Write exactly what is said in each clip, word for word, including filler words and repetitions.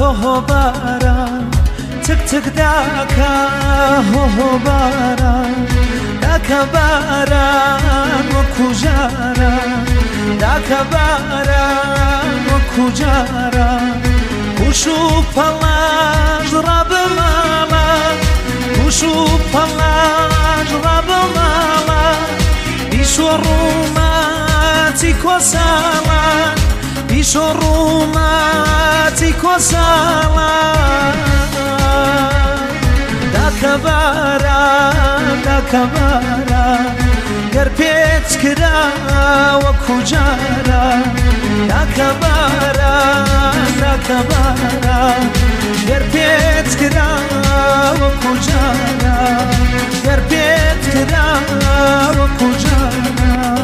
هۆ هۆ باران تک تک داکا هۆ هۆ باران داکە باران وەکو جاران داکە باران وەکو جاران وش و پەڵاش ڕابە ماڵە وش و پەڵاش ڕابە ماڵە بیش و ڕووماتی کۆساڵان بیش و ڕووماتی کۆساڵان داکە باران داکە باران گەر پێت کرا وەکو جاران داکە باران داکە باران گەر پێت کرا وەکو جاران گەر پێت کرا وەکو جاران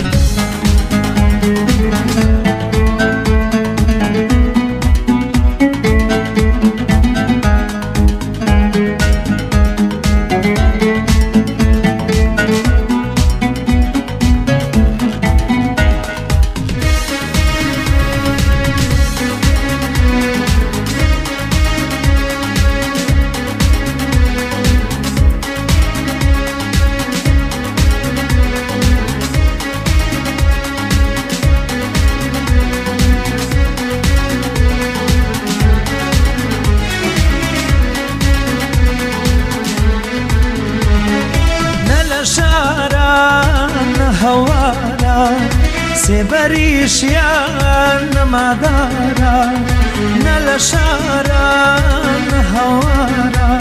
سێبەریشیان نەمادارە نە لە شاران نە هەوارە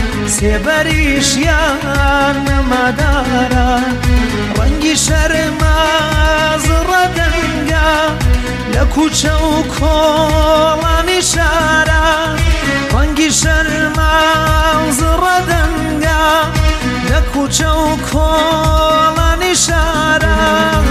سێبەریشیان نەمادارە ڕەنگی شەرماز ڕەدەنگە لە کوچە و کۆڵانی شارە ڕەنگی شەرماز ڕەدەنگە لە کوچە و کۆڵانی شارە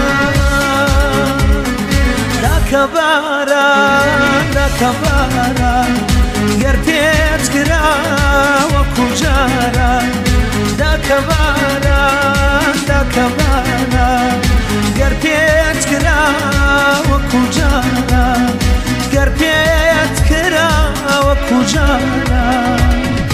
داکە باران داکە باران گەر پێت کرا وەکو جاران داکە باران داکە باران گەر پێت کرا وەکو جاران گەر پێت کرا وەکو جاران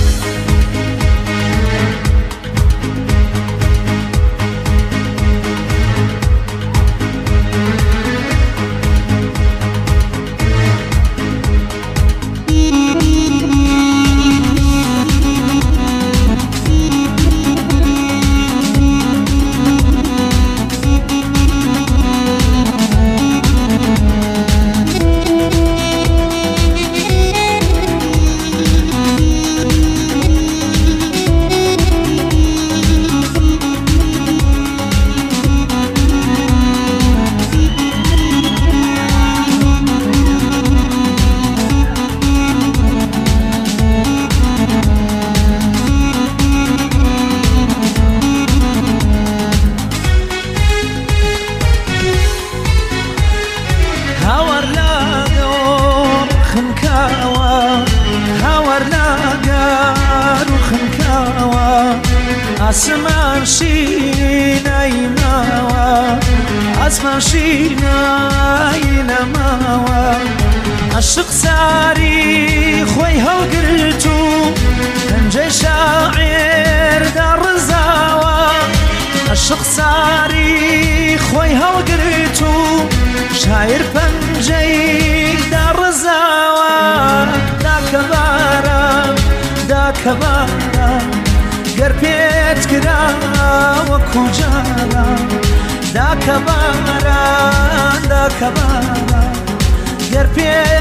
ئاسمان شینای ماوە ئاسمان شینای نەماوە عاشق ساری خۆی هەڵگرت و پەنجەی شاعیر داڕزاوە عاشق ساری خۆی هەڵگرت و شاعیر پەنجەی داڕزاوە داکە باران داکە باران گەر پێت کرا وەکو جاران داکە باران داکە باران گەر پێت